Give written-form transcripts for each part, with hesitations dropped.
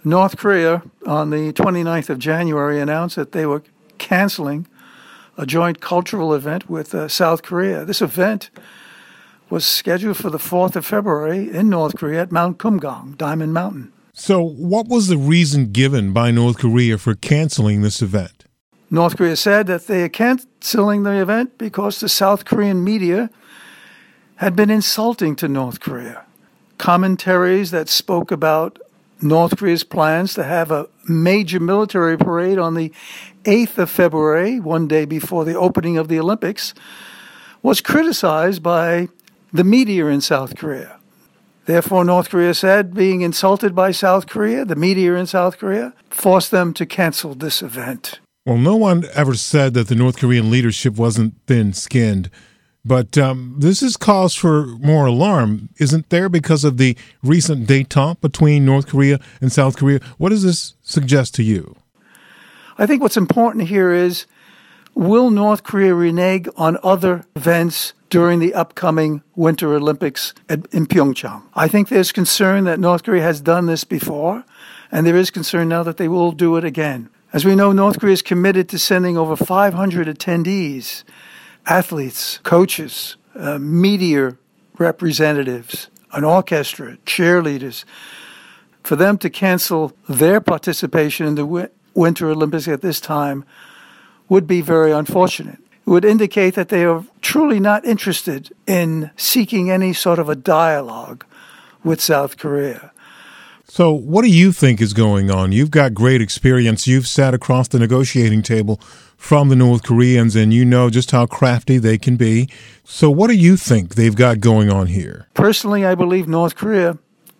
North Korea, on the 29th of January, announced that they were canceling a joint cultural event with South Korea. This event was scheduled for the 4th of February in North Korea at Mount Kumgang, Diamond Mountain. So what was the reason given by North Korea for canceling this event? North Korea said that they are canceling the event because the South Korean media had been insulting to North Korea. Commentaries that spoke about North Korea's plans to have a major military parade on the 8th of February, one day before the opening of the Olympics, was criticized by the media in South Korea. Therefore, North Korea said, being insulted by South Korea, the media in South Korea, forced them to cancel this event. Well, no one ever said that the North Korean leadership wasn't thin-skinned. But this is cause for more alarm, isn't there, because of the recent détente between North Korea and South Korea? What does this suggest to you? I think what's important here is, will North Korea renege on other events during the upcoming Winter Olympics in Pyeongchang? I think there's concern that North Korea has done this before, and there is concern now that they will do it again. As we know, North Korea is committed to sending over 500 attendees, athletes, coaches, media representatives, an orchestra, cheerleaders, for them to cancel their participation in the Winter Olympics at this time would be very unfortunate. It would indicate that they are truly not interested in seeking any sort of a dialogue with South Korea. So what do you think is going on? You've got great experience. You've sat across the negotiating table from the North Koreans, and you know just how crafty they can be. So what do you think they've got going on here? Personally, I believe North Korea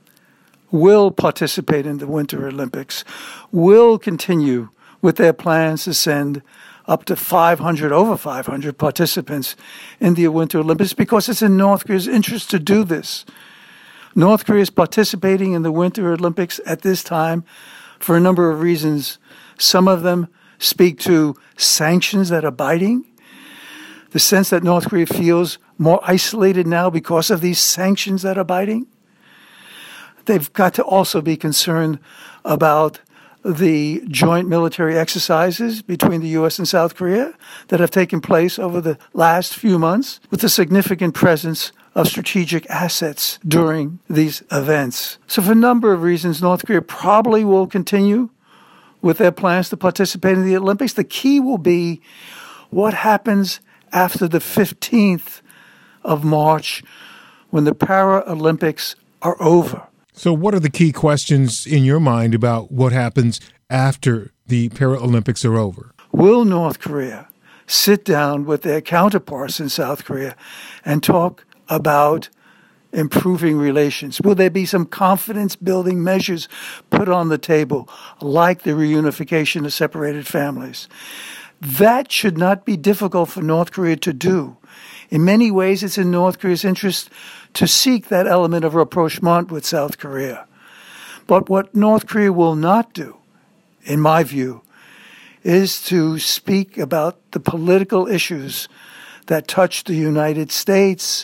will participate in the Winter Olympics, will continue with their plans to send up to over 500 participants in the Winter Olympics, because it's in North Korea's interest to do this. North Korea is participating in the Winter Olympics at this time for a number of reasons. Some of them speak to sanctions that are biting, the sense that North Korea feels more isolated now because of these sanctions that are biting. They've got to also be concerned about the joint military exercises between the U.S. and South Korea that have taken place over the last few months, with the significant presence of strategic assets during these events. So for a number of reasons, North Korea probably will continue with their plans to participate in the Olympics. The key will be what happens after the 15th of March, when the Paralympics are over. So what are the key questions in your mind about what happens after the Paralympics are over? Will North Korea sit down with their counterparts in South Korea and talk about improving relations? Will there be some confidence-building measures put on the table, like the reunification of separated families? That should not be difficult for North Korea to do. In many ways, it's in North Korea's interest to seek that element of rapprochement with South Korea. But what North Korea will not do, in my view, is to speak about the political issues that touch the United States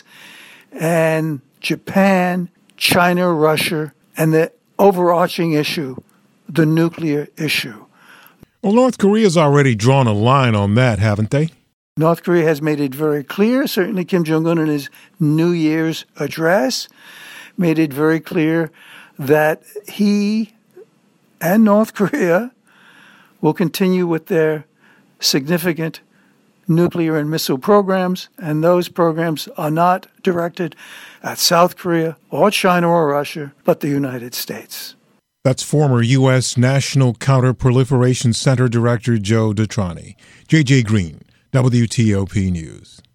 and Japan, China, Russia, and the overarching issue, the nuclear issue. Well, North Korea's already drawn a line on that, haven't they? North Korea has made it very clear, certainly Kim Jong-un in his New Year's address made it very clear that he and North Korea will continue with their significant nuclear and missile programs, and those programs are not directed at South Korea or China or Russia, but the United States. That's former U.S. National Counterproliferation Center Director Joe Detrani. J.J. Green, WTOP News.